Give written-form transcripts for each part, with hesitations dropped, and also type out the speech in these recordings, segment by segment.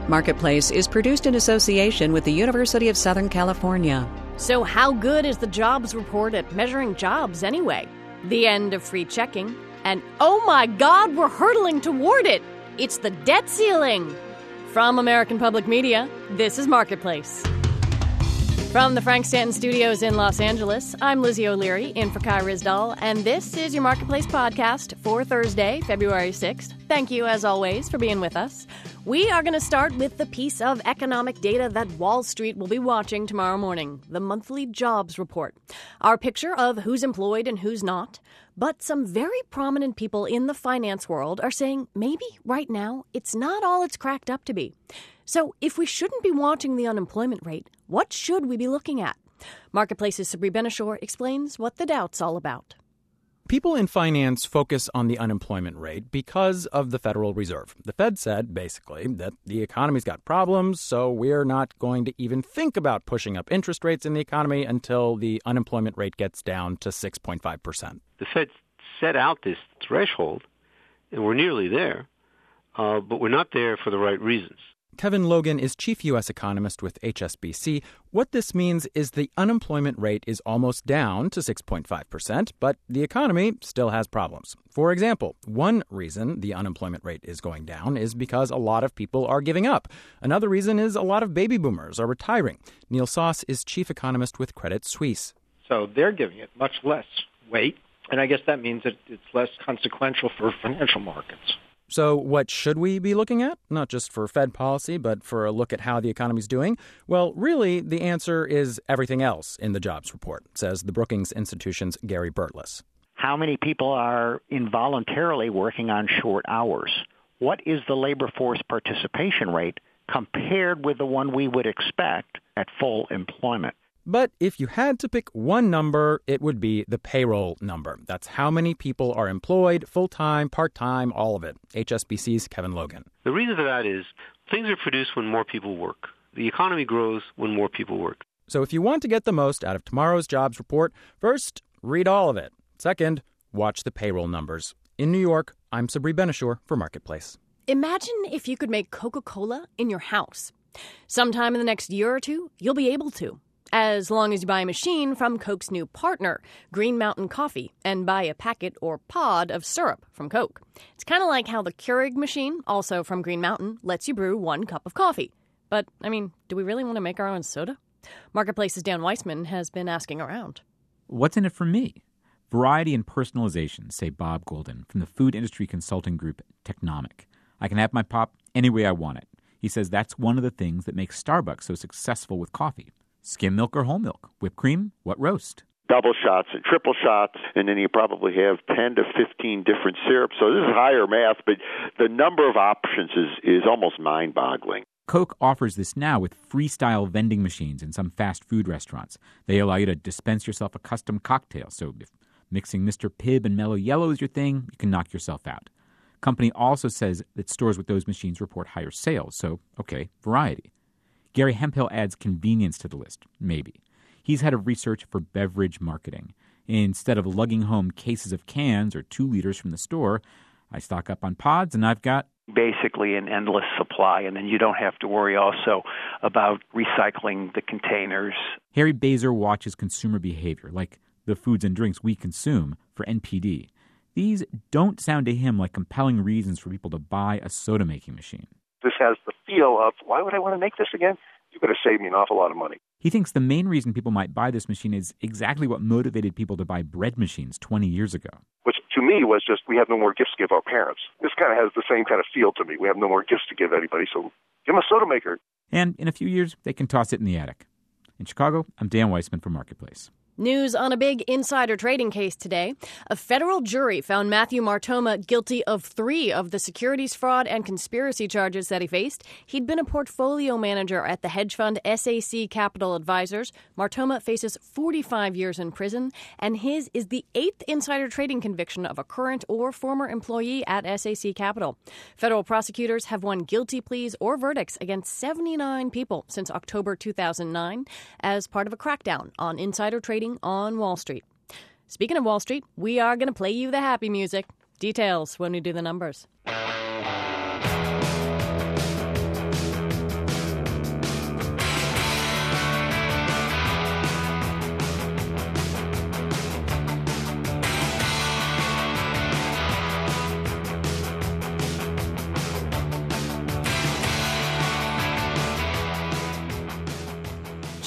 Marketplace is produced in association with the University of Southern California. So how good is the jobs report at measuring jobs anyway? The end of free checking. And oh my God, we're hurtling toward it! It's the debt ceiling! From American Public Media, this is Marketplace. From the Frank Stanton Studios in Los Angeles, I'm Lizzie O'Leary, in for Kai Ryssdal, and this is your Marketplace podcast for Thursday, February 6th. Thank you, as always, for being with us. We are going to start with the piece of economic data that Wall Street will be watching tomorrow morning, the monthly jobs report. Our picture of who's employed and who's not. But some very prominent people in the finance world are saying maybe right now it's not all it's cracked up to be. So if we shouldn't be watching the unemployment rate, what should we be looking at? Marketplace's Sabri Ben-Achour explains what the doubt's all about. People in finance focus on the unemployment rate because of the Federal Reserve. The Fed said, basically, that the economy's got problems, so we're not going to even think about pushing up interest rates in the economy until the unemployment rate gets down to 6.5%. The Fed set out this threshold, and we're nearly there, but we're not there for the right reasons. Kevin Logan is chief U.S. economist with HSBC. What this means is the unemployment rate is almost down to 6.5%, but the economy still has problems. For example, one reason the unemployment rate is going down is because a lot of people are giving up. Another reason is a lot of baby boomers are retiring. Neil Sauce is chief economist with Credit Suisse. So they're giving it much less weight, and I guess that means that it's less consequential for financial markets. So what should we be looking at? Not just for Fed policy, but for a look at how the economy's doing? Well, really, the answer is everything else in the jobs report, says the Brookings Institution's Gary Burtless. How many people are involuntarily working on short hours? What is the labor force participation rate compared with the one we would expect at full employment? But if you had to pick one number, it would be the payroll number. That's how many people are employed, full-time, part-time, all of it. HSBC's Kevin Logan. The reason for that is things are produced when more people work. The economy grows when more people work. So if you want to get the most out of tomorrow's jobs report, first, read all of it. Second, watch the payroll numbers. In New York, I'm Sabri Ben-Achour for Marketplace. Imagine if you could make Coca-Cola in your house. Sometime in the next year or two, you'll be able to. As long as you buy a machine from Coke's new partner, Green Mountain Coffee, and buy a packet or pod of syrup from Coke. It's kind of like how the Keurig machine, also from Green Mountain, lets you brew 1 cup of coffee. But, do we really want to make our own soda? Marketplace's Dan Weissman has been asking around. What's in it for me? Variety and personalization, say Bob Golden from the food industry consulting group Technomic. I can have my pop any way I want it. He says that's one of the things that makes Starbucks so successful with coffee. Skim milk or whole milk? Whipped cream? What roast? Double shots and triple shots, and then you probably have 10 to 15 different syrups. So this is higher math, but the number of options is almost mind-boggling. Coke offers this now with freestyle vending machines in some fast food restaurants. They allow you to dispense yourself a custom cocktail, so if mixing Mr. Pibb and Mellow Yellow is your thing, you can knock yourself out. Company also says that stores with those machines report higher sales, so, okay, variety. Gary Hemphill adds convenience to the list, maybe. He's head of research for beverage marketing. Instead of lugging home cases of cans or 2 liters from the store, I stock up on pods and I've got basically an endless supply, and then you don't have to worry also about recycling the containers. Harry Bazer watches consumer behavior, like the foods and drinks we consume, for NPD. These don't sound to him like compelling reasons for people to buy a soda-making machine. This has the feel of, why would I want to make this again? You're going to save me an awful lot of money. He thinks the main reason people might buy this machine is exactly what motivated people to buy bread machines 20 years ago. Which to me was just, we have no more gifts to give our parents. This kind of has the same kind of feel to me. We have no more gifts to give anybody, so give them a soda maker. And in a few years, they can toss it in the attic. In Chicago, I'm Dan Weissman for Marketplace. News on a big insider trading case today. A federal jury found Matthew Martoma guilty of 3 of the securities fraud and conspiracy charges that he faced. He'd been a portfolio manager at the hedge fund SAC Capital Advisors. Martoma faces 45 years in prison, and his is the 8th insider trading conviction of a current or former employee at SAC Capital. Federal prosecutors have won guilty pleas or verdicts against 79 people since October 2009 as part of a crackdown on insider trading on Wall Street. Speaking of Wall Street, we are going to play you the happy music. Details when we do the numbers.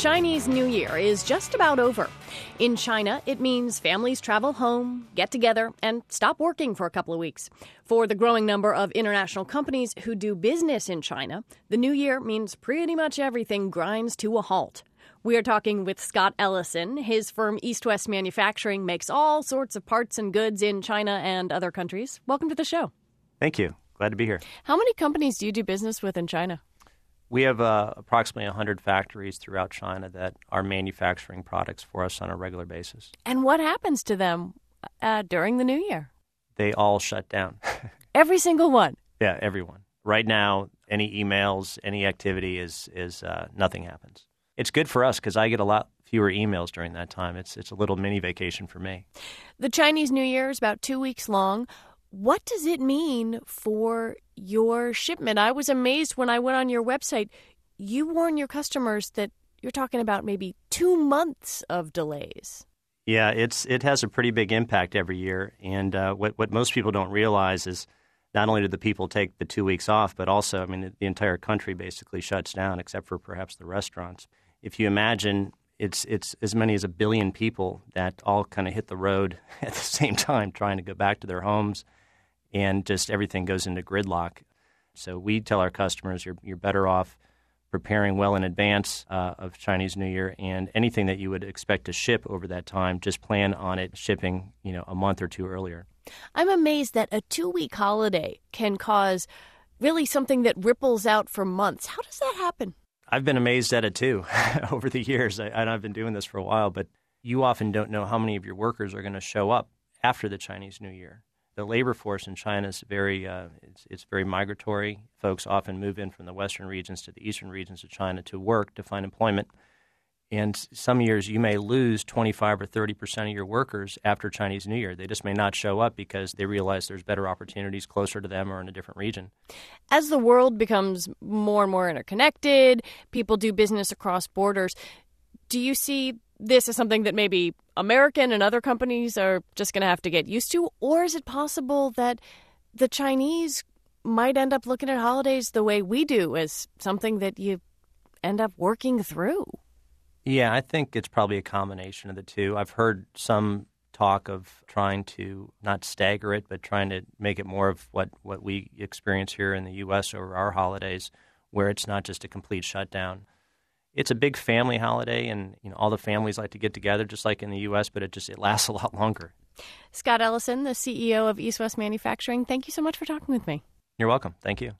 Chinese New Year is just about over. In China, it means families travel home, get together, and stop working for a couple of weeks. For the growing number of international companies who do business in China, the New Year means pretty much everything grinds to a halt. We are talking with Scott Ellison. His firm East West Manufacturing makes all sorts of parts and goods in China and other countries. Welcome to the show. Thank you. Glad to be here. How many companies do you do business with in China? We have approximately 100 factories throughout China that are manufacturing products for us on a regular basis. And what happens to them during the New Year? They all shut down. Every single one? Yeah, everyone. Right now, any emails, any activity is nothing happens. It's good for us because I get a lot fewer emails during that time. It's a little mini vacation for me. The Chinese New Year is about 2 weeks long. What does it mean for your shipment? I was amazed when I went on your website. You warn your customers that you're talking about maybe 2 months of delays. Yeah, it has a pretty big impact every year. And what most people don't realize is not only do the people take the 2 weeks off, but also, I mean, the entire country basically shuts down except for perhaps the restaurants. If you imagine it's as many as 1 billion people that all kind of hit the road at the same time trying to go back to their homes, and just everything goes into gridlock. So we tell our customers you're better off preparing well in advance of Chinese New Year, and anything that you would expect to ship over that time, just plan on it shipping a month or two earlier. I'm amazed that a 2-week holiday can cause really something that ripples out for months. How does that happen? I've been amazed at it too over the years. I've been doing this for a while, but you often don't know how many of your workers are going to show up after the Chinese New Year. The labor force in China is very migratory. Folks often move in from the western regions to the eastern regions of China to work, to find employment. And some years you may lose 25 or 30% of your workers after Chinese New Year. They just may not show up because they realize there's better opportunities closer to them or in a different region. As the world becomes more and more interconnected, people do business across borders. Do you see this as something that maybe American and other companies are just going to have to get used to? Or is it possible that the Chinese might end up looking at holidays the way we do, as something that you end up working through? Yeah, I think it's probably a combination of the two. I've heard some talk of trying to not stagger it, but trying to make it more of what we experience here in the U.S. over our holidays, where it's not just a complete shutdown. It's a big family holiday, and all the families like to get together, just like in the U.S., but it lasts a lot longer. Scott Ellison, the CEO of East West Manufacturing, thank you so much for talking with me. You're welcome. Thank you.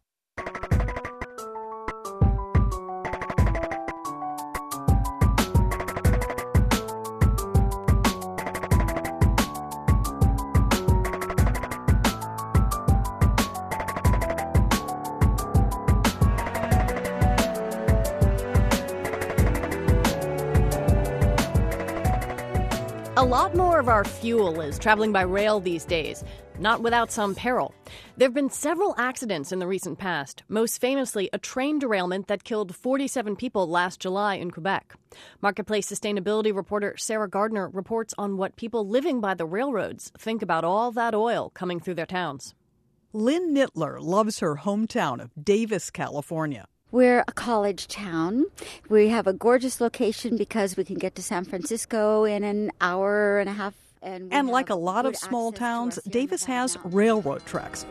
A lot more of our fuel is traveling by rail these days, not without some peril. There have been several accidents in the recent past, most famously a train derailment that killed 47 people last July in Quebec. Marketplace sustainability reporter Sarah Gardner reports on what people living by the railroads think about all that oil coming through their towns. Lynn Nittler loves her hometown of Davis, California. We're a college town. We have a gorgeous location because we can get to San Francisco in an hour and a half. And like a lot of small towns, Davis has railroad tracks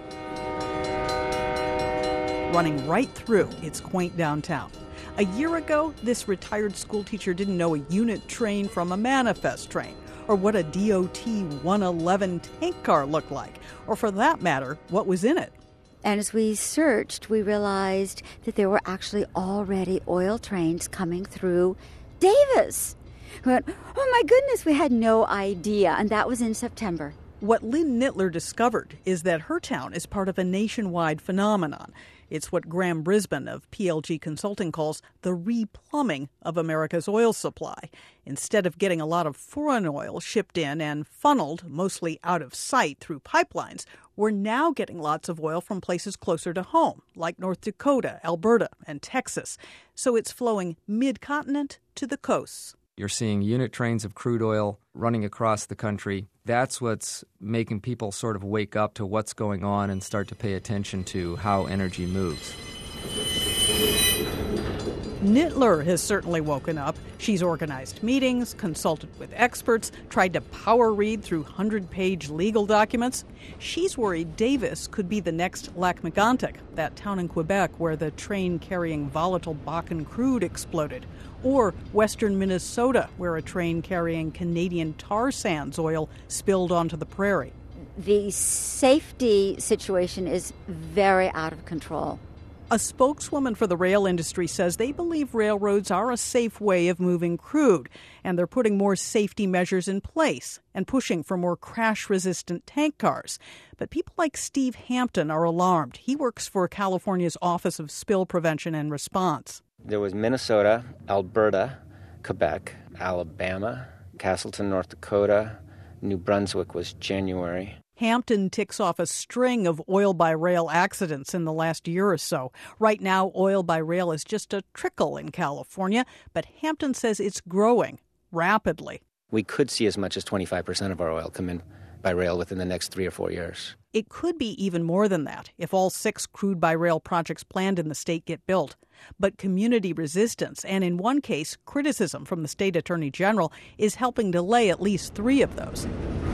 running right through its quaint downtown. A year ago, this retired schoolteacher didn't know a unit train from a manifest train, or what a DOT 111 tank car looked like, or for that matter, what was in it. And as we searched, we realized that there were actually already oil trains coming through Davis. We went, oh my goodness, we had no idea. And that was in September. What Lynn Nittler discovered is that her town is part of a nationwide phenomenon. It's what Graham Brisbane of PLG Consulting calls the replumbing of America's oil supply. Instead of getting a lot of foreign oil shipped in and funneled, mostly out of sight through pipelines, we're now getting lots of oil from places closer to home, like North Dakota, Alberta, and Texas. So it's flowing mid-continent to the coasts. You're seeing unit trains of crude oil running across the country. That's what's making people sort of wake up to what's going on and start to pay attention to how energy moves. Nittler has certainly woken up. She's organized meetings, consulted with experts, tried to power read through 100-page legal documents. She's worried Davis could be the next Lac-Mégantic, that town in Quebec where the train carrying volatile Bakken crude exploded. Or western Minnesota, where a train carrying Canadian tar sands oil spilled onto the prairie. The safety situation is very out of control. A spokeswoman for the rail industry says they believe railroads are a safe way of moving crude, and they're putting more safety measures in place and pushing for more crash-resistant tank cars. But people like Steve Hampton are alarmed. He works for California's Office of Spill Prevention and Response. There was Minnesota, Alberta, Quebec, Alabama, Castleton, North Dakota, New Brunswick was January. Hampton ticks off a string of oil-by-rail accidents in the last year or so. Right now, oil by rail is just a trickle in California, but Hampton says it's growing rapidly. We could see as much as 25% of our oil come in by rail within the next 3 or 4 years. It could be even more than that if all 6 crude-by-rail projects planned in the state get built. But community resistance, and in one case, criticism from the state attorney general, is helping delay at least 3 of those.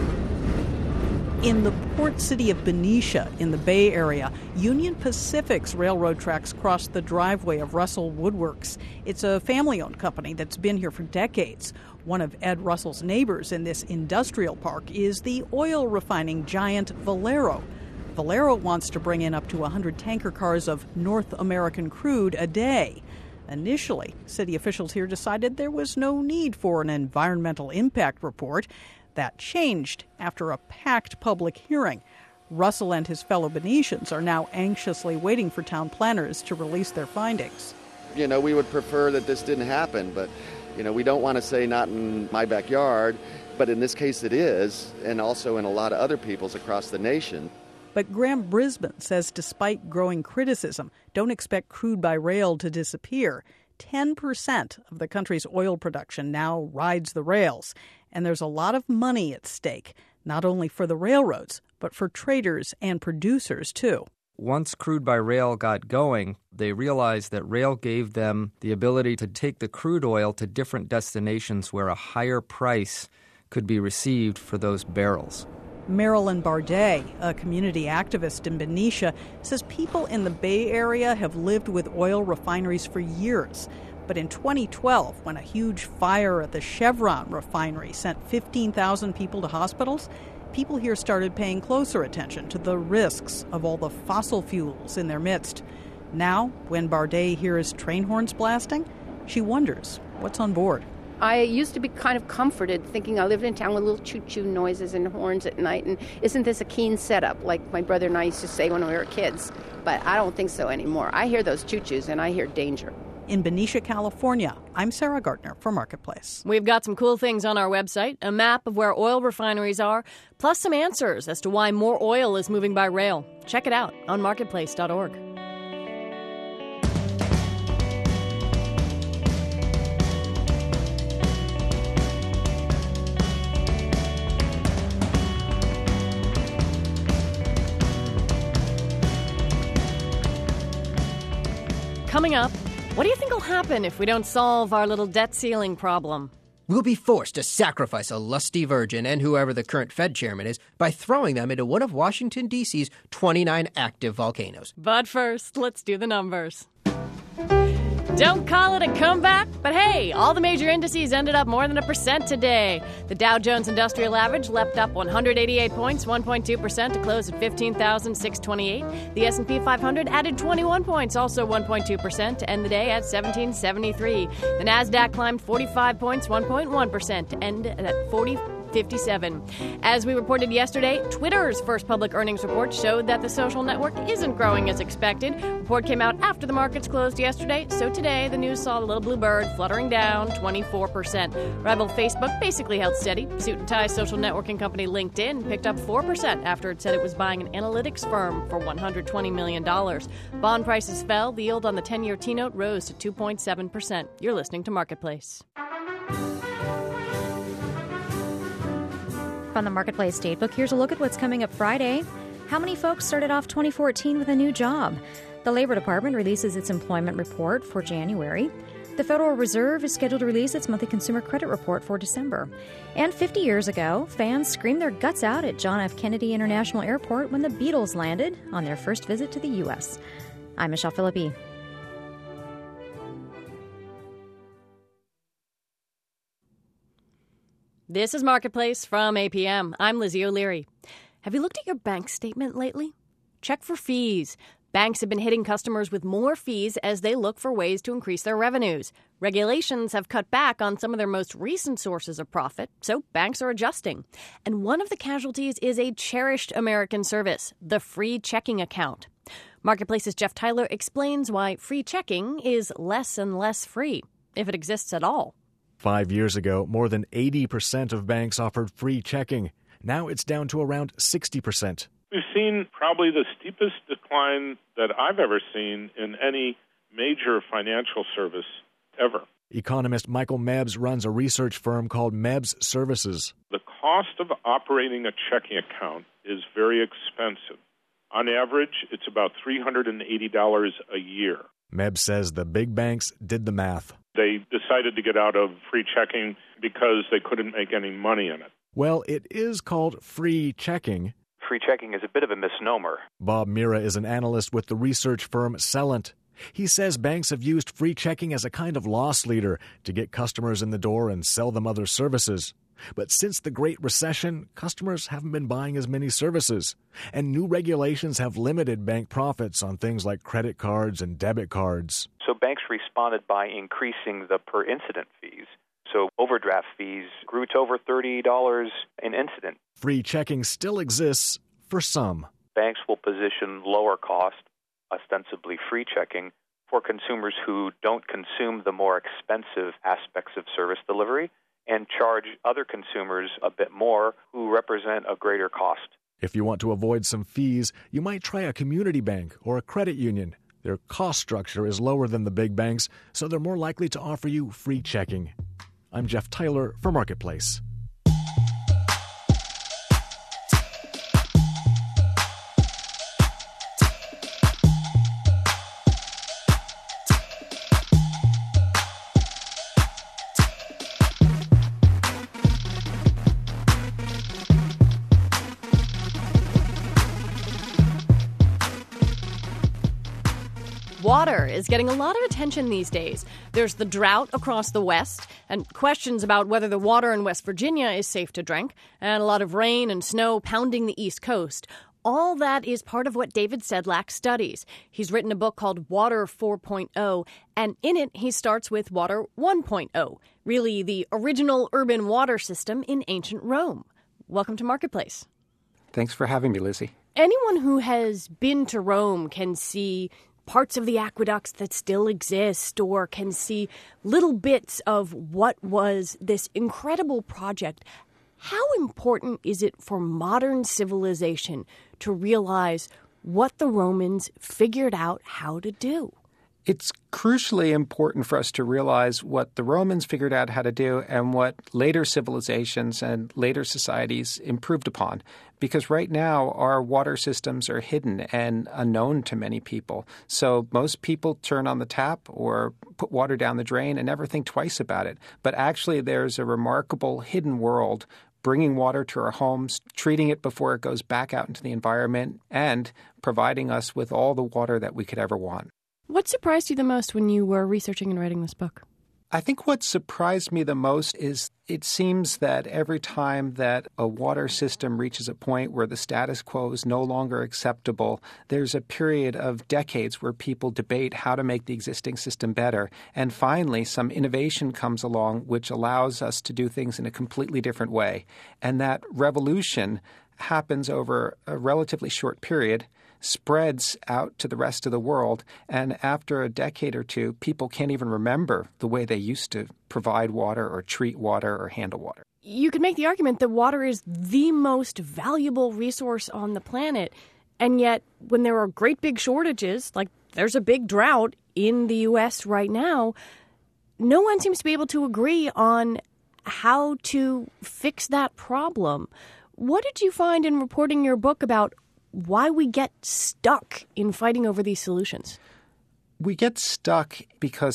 In the port city of Benicia in the Bay Area, Union Pacific's railroad tracks cross the driveway of Russell Woodworks. It's a family-owned company that's been here for decades. One of Ed Russell's neighbors in this industrial park is the oil refining giant Valero. Valero wants to bring in up to 100 tanker cars of North American crude a day. Initially, city officials here decided there was no need for an environmental impact report. That changed after a packed public hearing. Russell and his fellow Benicians are now anxiously waiting for town planners to release their findings. We would prefer that this didn't happen, but, we don't want to say not in my backyard, but in this case it is, and also in a lot of other people's across the nation. But Graham Brisbane says despite growing criticism, don't expect crude by rail to disappear. 10% of the country's oil production now rides the rails. And there's a lot of money at stake, not only for the railroads, but for traders and producers, too. Once crude by rail got going, they realized that rail gave them the ability to take the crude oil to different destinations where a higher price could be received for those barrels. Marilyn Bardet, a community activist in Benicia, says people in the Bay Area have lived with oil refineries for years. But in 2012, when a huge fire at the Chevron refinery sent 15,000 people to hospitals, people here started paying closer attention to the risks of all the fossil fuels in their midst. Now, when Bardet hears train horns blasting, she wonders what's on board. I used to be kind of comforted thinking I lived in town with little choo-choo noises and horns at night, and isn't this a keen setup, like my brother and I used to say when we were kids? But I don't think so anymore. I hear those choo-choos and I hear danger. In Benicia, California, I'm Sarah Gardner for Marketplace. We've got some cool things on our website, a map of where oil refineries are, plus some answers as to why more oil is moving by rail. Check it out on marketplace.org. Coming up, what do you think will happen if we don't solve our little debt ceiling problem? We'll be forced to sacrifice a lusty virgin and whoever the current Fed chairman is by throwing them into one of Washington, D.C.'s 29 active volcanoes. But first, let's do the numbers. Don't call it a comeback, but hey, all the major indices ended up more than 1% today. The Dow Jones Industrial Average leapt up 188 points, 1.2% to close at 15,628. The S&P 500 added 21 points, also 1.2% to end the day at 1773. The Nasdaq climbed 45 points, 1.1% to end at 40.57. As we reported yesterday, Twitter's first public earnings report showed that the social network isn't growing as expected. The report came out after the markets closed yesterday, so today the news saw the little blue bird fluttering down 24%. Rival Facebook basically held steady. Suit and tie social networking company LinkedIn picked up 4% after it said it was buying an analytics firm for $120 million. Bond prices fell. The yield on the 10-year T-note rose to 2.7%. You're listening to Marketplace. From the Marketplace Datebook, here's a look at what's coming up Friday. How many folks started off 2014 with a new job? The Labor Department releases its employment report for January. The Federal Reserve is scheduled to release its monthly consumer credit report for December. And 50 years ago, fans screamed their guts out at John F. Kennedy International Airport when the Beatles landed on their first visit to the U.S. I'm Michelle Philippi. This is Marketplace from APM. I'm Lizzie O'Leary. Have you looked at your bank statement lately? Check for fees. Banks have been hitting customers with more fees as they look for ways to increase their revenues. Regulations have cut back on some of their most recent sources of profit, so banks are adjusting. And one of the casualties is a cherished American service, the free checking account. Marketplace's Jeff Tyler explains why free checking is less and less free, if it exists at all. 5 years ago, more than 80% of banks offered free checking. Now it's down to around 60%. We've seen probably the steepest decline that I've ever seen in any major financial service ever. Economist Michael Mebs runs a research firm called Mebs Services. The cost of operating a checking account is very expensive. On average, it's about $380 a year. Mebs says the big banks did the math. They decided to get out of free checking because they couldn't make any money in it. Well, it is called free checking. Free checking is a bit of a misnomer. Bob Mira is an analyst with the research firm Celent. He says banks have used free checking as a kind of loss leader to get customers in the door and sell them other services. But since the Great Recession, customers haven't been buying as many services. And new regulations have limited bank profits on things like credit cards and debit cards. So banks responded by increasing the per incident fees. So overdraft fees grew to over $30 an incident. Free checking still exists for some. Banks will position lower cost, ostensibly free checking, for consumers who don't consume the more expensive aspects of service delivery and charge other consumers a bit more who represent a greater cost. If you want to avoid some fees, you might try a community bank or a credit union. Their cost structure is lower than the big banks, so they're more likely to offer you free checking. I'm Jeff Tyler for Marketplace. Water is getting a lot of attention these days. There's the drought across the West and questions about whether the water in West Virginia is safe to drink, and a lot of rain and snow pounding the East Coast. All that is part of what David Sedlak studies. He's written a book called Water 4.0, and in it he starts with Water 1.0, really the original urban water system in ancient Rome. Welcome to Marketplace. Thanks for having me, Lizzie. Anyone who has been to Rome can see parts of the aqueducts that still exist, or can see little bits of what was this incredible project. How important is it for modern civilization to realize what the Romans figured out how to do? It's crucially important for us to realize what the Romans figured out how to do and what later civilizations and later societies improved upon. Because right now, our water systems are hidden and unknown to many people. So most people turn on the tap or put water down the drain and never think twice about it. But actually, there's a remarkable hidden world bringing water to our homes, treating it before it goes back out into the environment, and providing us with all the water that we could ever want. What surprised you the most when you were researching and writing this book? I think what surprised me the most is it seems that every time that a water system reaches a point where the status quo is no longer acceptable, there's a period of decades where people debate how to make the existing system better. And finally, some innovation comes along which allows us to do things in a completely different way. And that revolution happens over a relatively short period, spreads out to the rest of the world, and after a decade or two, people can't even remember the way they used to provide water or treat water or handle water. You could make the argument that water is the most valuable resource on the planet, and yet when there are great big shortages, like there's a big drought in the U.S. right now, no one seems to be able to agree on how to fix that problem. What did you find in reporting your book about why we get stuck in fighting over these solutions? We get stuck because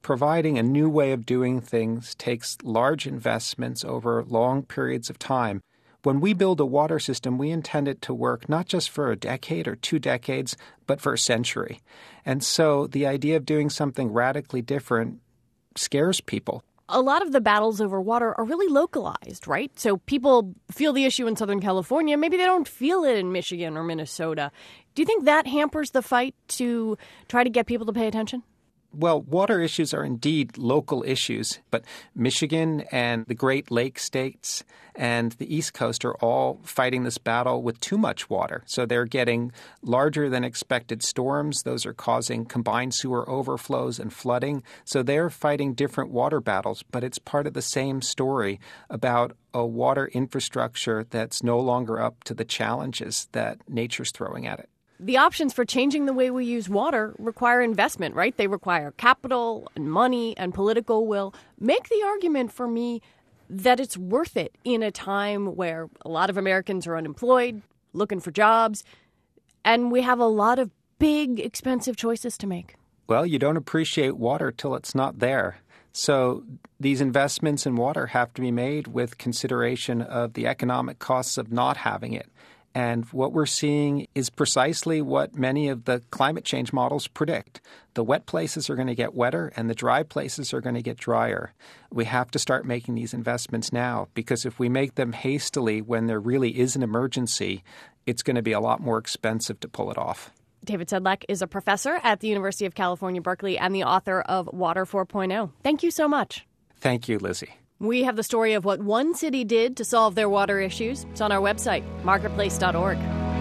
providing a new way of doing things takes large investments over long periods of time. When we build a water system, we intend it to work not just for a decade or 2 decades, but for a century. And so the idea of doing something radically different scares people. A lot of the battles over water are really localized, right? So people feel the issue in Southern California. Maybe they don't feel it in Michigan or Minnesota. Do you think that hampers the fight to try to get people to pay attention? Well, water issues are indeed local issues, but Michigan and the Great Lakes states and the East Coast are all fighting this battle with too much water. So they're getting larger than expected storms. Those are causing combined sewer overflows and flooding. So they're fighting different water battles, but it's part of the same story about a water infrastructure that's no longer up to the challenges that nature's throwing at it. The options for changing the way we use water require investment, right? They require capital and money and political will. Make the argument for me that it's worth it in a time where a lot of Americans are unemployed, looking for jobs, and we have a lot of big, expensive choices to make. Well, you don't appreciate water till it's not there. So these investments in water have to be made with consideration of the economic costs of not having it. And what we're seeing is precisely what many of the climate change models predict. The wet places are going to get wetter and the dry places are going to get drier. We have to start making these investments now, because if we make them hastily when there really is an emergency, it's going to be a lot more expensive to pull it off. David Sedlak is a professor at the University of California, Berkeley, and the author of Water 4.0. Thank you so much. Thank you, Lizzie. We have the story of what one city did to solve their water issues. It's on our website, marketplace.org.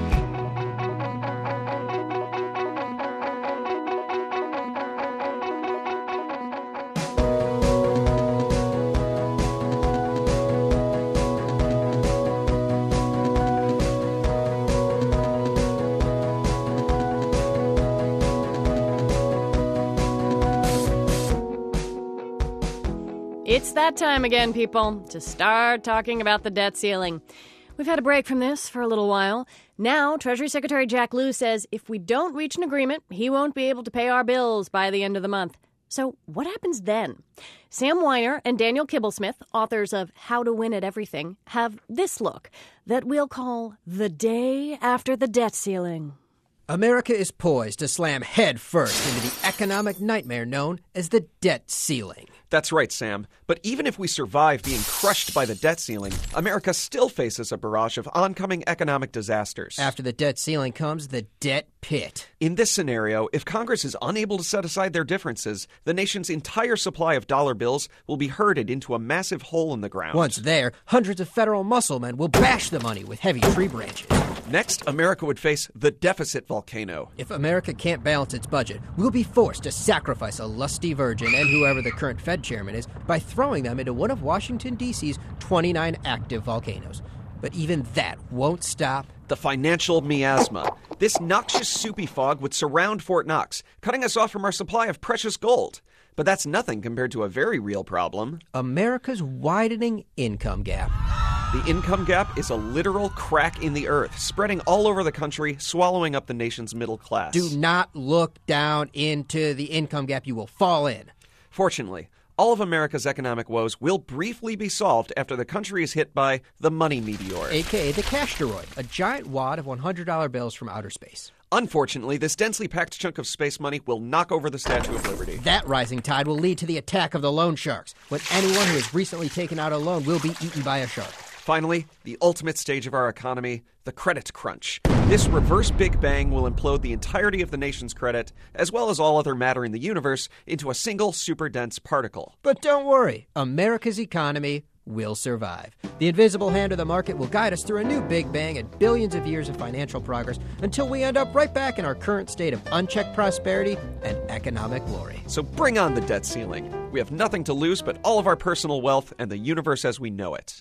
It's that time again, people, to start talking about the debt ceiling. We've had a break from this for a little while. Now, Treasury Secretary Jack Lew says if we don't reach an agreement, he won't be able to pay our bills by the end of the month. So what happens then? Sam Weiner and Daniel Kibblesmith, authors of How to Win at Everything, have this look that we'll call The Day After the Debt Ceiling. America is poised to slam head first into the economic nightmare known as the debt ceiling. That's right, Sam. But even if we survive being crushed by the debt ceiling, America still faces a barrage of oncoming economic disasters. After the debt ceiling comes the debt pit. In this scenario, if Congress is unable to set aside their differences, the nation's entire supply of dollar bills will be herded into a massive hole in the ground. Once there, hundreds of federal musclemen will bash the money with heavy tree branches. Next, America would face the deficit volcano. If America can't balance its budget, we'll be forced to sacrifice a lusty virgin and whoever the current Fed chairman is by throwing them into one of Washington, D.C.'s 29 active volcanoes. But even that won't stop the financial miasma. This noxious soupy fog would surround Fort Knox, cutting us off from our supply of precious gold. But that's nothing compared to a very real problem. America's widening income gap. The income gap is a literal crack in the earth, spreading all over the country, swallowing up the nation's middle class. Do not look down into the income gap. You will fall in. Fortunately, all of America's economic woes will briefly be solved after the country is hit by the money meteor. A.k.a. the Cashsteroid, a giant wad of $100 bills from outer space. Unfortunately, this densely packed chunk of space money will knock over the Statue of Liberty. That rising tide will lead to the attack of the loan sharks, when anyone who has recently taken out a loan will be eaten by a shark. Finally, the ultimate stage of our economy, the credit crunch. This reverse Big Bang will implode the entirety of the nation's credit, as well as all other matter in the universe, into a single super-dense particle. But don't worry, America's economy will survive. The invisible hand of the market will guide us through a new Big Bang and billions of years of financial progress until we end up right back in our current state of unchecked prosperity and economic glory. So bring on the debt ceiling. We have nothing to lose but all of our personal wealth and the universe as we know it.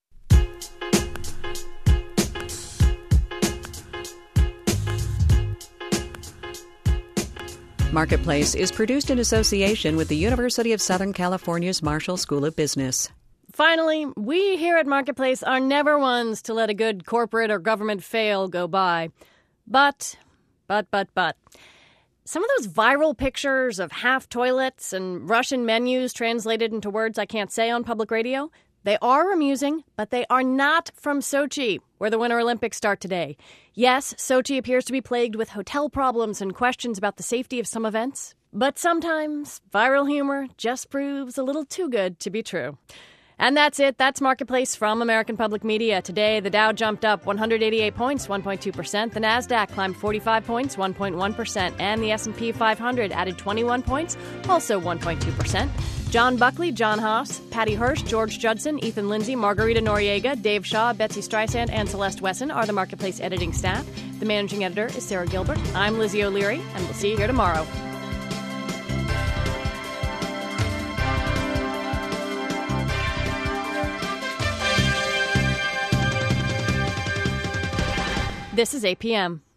Marketplace is produced in association with the University of Southern California's Marshall School of Business. Finally, we here at Marketplace are never ones to let a good corporate or government fail go by. But, Some of those viral pictures of half toilets and Russian menus translated into words I can't say on public radio, they are amusing, but they are not from Sochi, where the Winter Olympics start today. Yes, Sochi appears to be plagued with hotel problems and questions about the safety of some events. But sometimes viral humor just proves a little too good to be true. And that's it. That's Marketplace from American Public Media. Today, the Dow jumped up 188 points, 1.2%. The Nasdaq climbed 45 points, 1.1%. And the S&P 500 added 21 points, also 1.2%. John Buckley, John Haas, Patty Hirsch, George Judson, Ethan Lindsay, Margarita Noriega, Dave Shaw, Betsy Streisand, and Celeste Wesson are the Marketplace editing staff. The managing editor is Sarah Gilbert. I'm Lizzie O'Leary, and we'll see you here tomorrow. This is APM.